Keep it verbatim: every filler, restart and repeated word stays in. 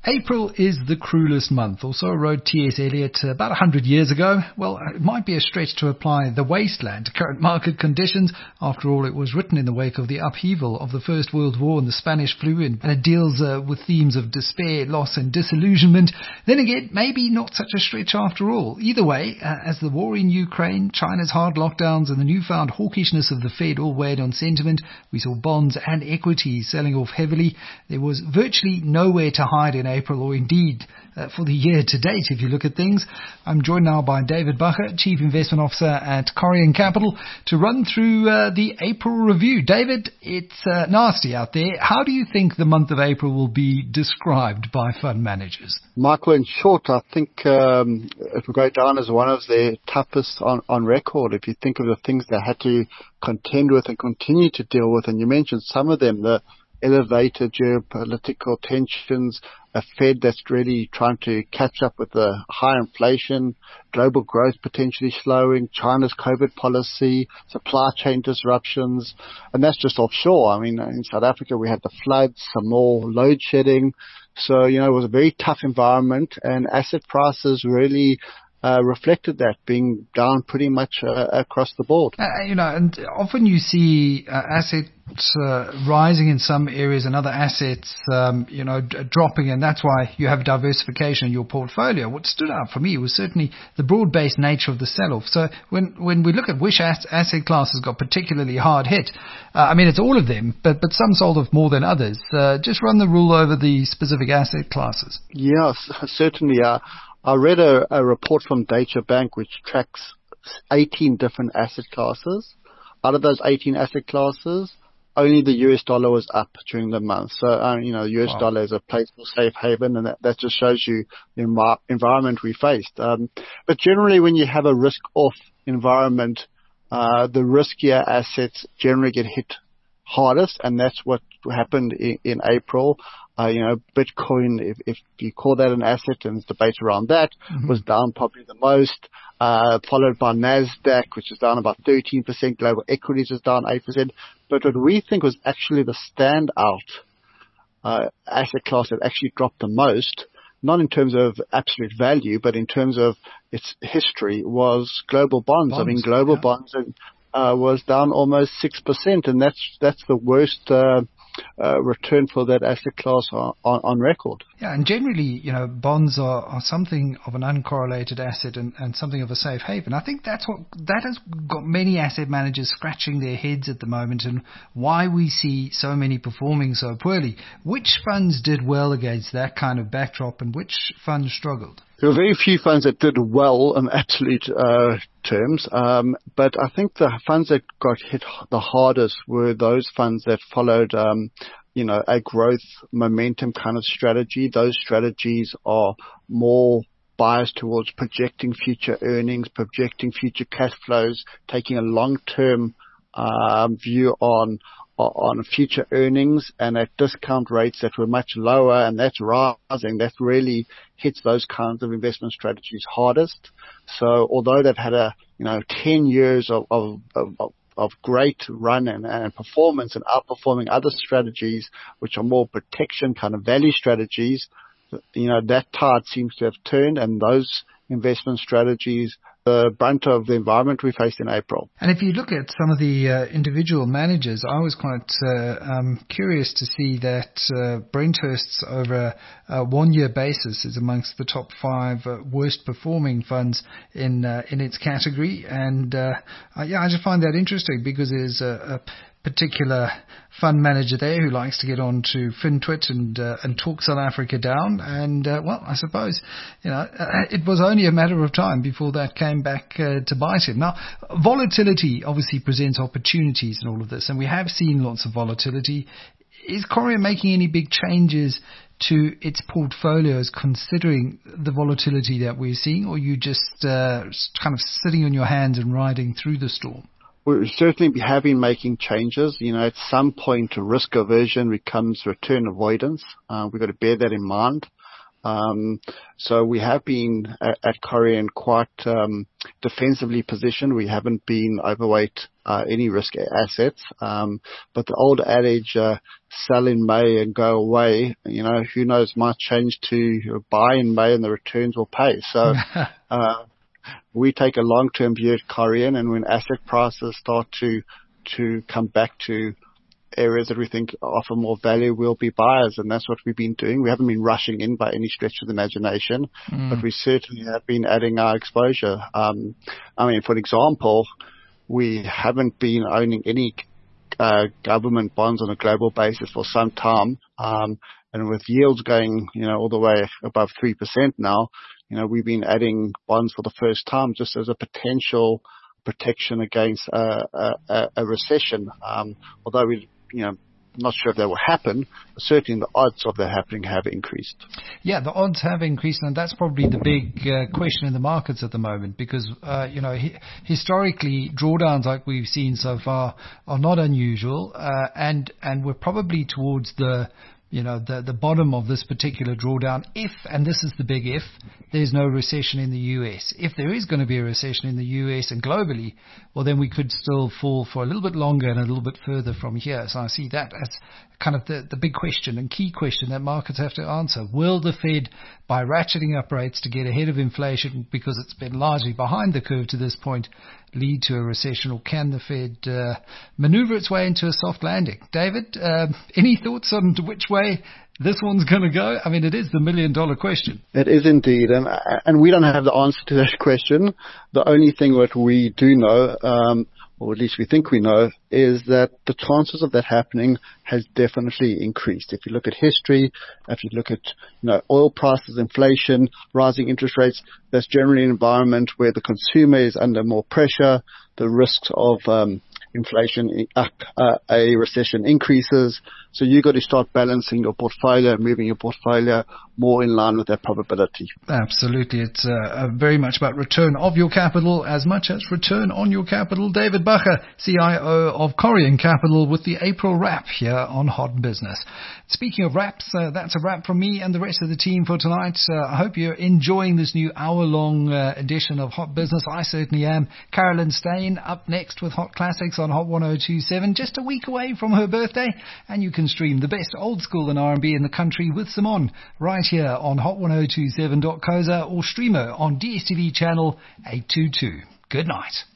April is the cruelest month, or so wrote T S. Eliot about one hundred years ago. Well, it might be a stretch to apply the wasteland to current market conditions. After all, it was written in the wake of the upheaval of the First World War and the Spanish flu, and it deals uh, with themes of despair, loss and disillusionment. Then again, maybe not such a stretch after all. Either way, uh, as the war in Ukraine, China's hard lockdowns and the newfound hawkishness of the Fed all weighed on sentiment, we saw bonds and equities selling off heavily. There was virtually nowhere to hide in April, or indeed uh, for the year to date, if you look at things. I'm joined now by David Bacher, Chief Investment Officer at Corrian Capital, to run through uh, the April review. David, it's uh, nasty out there. How do you think the month of April will be described by fund managers? Michael, in short, I think um, it will go down as one of the toughest on, on record. If you think of the things they had to contend with and continue to deal with, and you mentioned some of them, the elevated geopolitical tensions, a Fed that's really trying to catch up with the high inflation, global growth potentially slowing, China's COVID policy, supply chain disruptions, and that's just offshore. I mean, in South Africa, we had the floods, some more load shedding. So, you know, it was a very tough environment, and asset prices really Uh, reflected that, being down pretty much uh, across the board. Uh, you know, and often you see uh, assets uh, rising in some areas and other assets, um, you know, d- dropping, and that's why you have diversification in your portfolio. What stood out for me was certainly the broad-based nature of the sell-off. So when when we look at which as- asset classes got particularly hard hit, uh, I mean, it's all of them, but but some sold off more than others. Uh, just run the rule over the specific asset classes. Yes, certainly. Uh, I read a, a report from Deutsche Bank which tracks eighteen different asset classes. Out of those eighteen asset classes, only the U S dollar was up during the month. So, um, you know, the U S wow. dollar is a place for safe haven, and that, that just shows you the envi- environment we faced. Um, but generally, when you have a risk-off environment, uh, the riskier assets generally get hit hardest, and that's what happened in, in April. Uh, you know, Bitcoin, if, if you call that an asset, and there's debate around that, mm-hmm. was down probably the most, uh, followed by NASDAQ, which is down about thirteen percent. Global equities is down eight percent. But what we think was actually the standout uh, asset class that actually dropped the most, not in terms of absolute value, but in terms of its history, was global bonds. bonds I mean, global yeah. bonds uh, was down almost six percent, and that's that's the worst uh Uh, return for that asset class on, on, on record. Yeah, and generally, you know, bonds are, are something of an uncorrelated asset and, and something of a safe haven. I think that's what that has got many asset managers scratching their heads at the moment, and why we see so many performing so poorly. Which funds did well against that kind of backdrop, and which funds struggled? There were very few funds that did well in absolute uh, terms, um, but I think the funds that got hit the hardest were those funds that followed, um, you know, a growth momentum kind of strategy. Those strategies are more biased towards projecting future earnings, projecting future cash flows, taking a long-term um, view on on future earnings, and at discount rates that were much lower, and that's rising. That really hits those kinds of investment strategies hardest. So although they've had a, you know, ten years of, of, of, of great run and, and performance and outperforming other strategies, which are more protection kind of value strategies, you know, that tide seems to have turned, and those investment strategies, the brunt of the environment we faced in April. And if you look at some of the uh, individual managers, I was quite uh, um, curious to see that uh, Brenthurst's over a one-year basis is amongst the top five uh, worst performing funds in uh, in its category. And uh, uh, yeah, I just find that interesting, because there's a, a particular fund manager there who likes to get on to FinTwit and uh, and talk South Africa down, and uh, well, I suppose, you know, it was only a matter of time before that came back uh, to bite him. Now, volatility obviously presents opportunities in all of this, and we have seen lots of volatility. Is Corrian making any big changes to its portfolios considering the volatility that we're seeing, or are you just uh, kind of sitting on your hands and riding through the storm? We'll certainly have been making changes. You know, at some point, risk aversion becomes return avoidance. Uh, we've got to bear that in mind. Um, so we have been at, at Corian quite um, defensively positioned. We haven't been overweight uh, any risk assets. Um, but the old adage, uh, sell in May and go away, you know, who knows, might change to buy in May and the returns will pay. So uh, we take a long-term view at Corian, and when asset prices start to to come back to areas that we think offer more value, we'll be buyers, and that's what we've been doing. We haven't been rushing in by any stretch of the imagination, mm. but we certainly have been adding our exposure. Um, I mean, for example, we haven't been owning any uh, government bonds on a global basis for some time, um, and with yields going, you know, all the way above three percent now, you know, we've been adding bonds for the first time just as a potential protection against uh, a, a recession. Um, although we you know, not sure if that will happen, but certainly the odds of that happening have increased. Yeah, the odds have increased, and that's probably the big uh, question in the markets at the moment, because, uh, you know, hi- historically, drawdowns like we've seen so far are not unusual, uh, and, and we're probably towards the, you know, the, the bottom of this particular drawdown if, and this is the big if, there's no recession in the U S. If there is going to be a recession in the U S and globally, well, then we could still fall for a little bit longer and a little bit further from here. So I see that as kind of the, the big question and key question that markets have to answer. Will the Fed, by ratcheting up rates to get ahead of inflation because it's been largely behind the curve to this point, lead to a recession, or can the Fed uh, maneuver its way into a soft landing? David, uh, any thoughts on which way this one's going to go? I mean, it is the million dollar question. It is indeed. And, and we don't have the answer to that question. The only thing that we do know, um, or at least we think we know, is that the chances of that happening has definitely increased. If you look at history, if you look at, you know, oil prices, inflation, rising interest rates, that's generally an environment where the consumer is under more pressure, the risks of um, inflation, uh, uh, a recession increases. So you've got to start balancing your portfolio, moving your portfolio more in line with that probability. Absolutely. It's uh, very much about return of your capital as much as return on your capital. David Bacher, C I O of Corian Capital, with the April wrap here on Hot Business. Speaking of wraps, uh, that's a wrap from me and the rest of the team for tonight. Uh, I hope you're enjoying this new hour-long uh, edition of Hot Business. I certainly am. Carolyn Stain up next with Hot Classics on Hot one oh two point seven, just a week away from her birthday, and you can stream the best old school and R and B in the country with Simone right here on hot ten twenty-seven dot co za or stream her on D S T V channel eight twenty-two. Good night.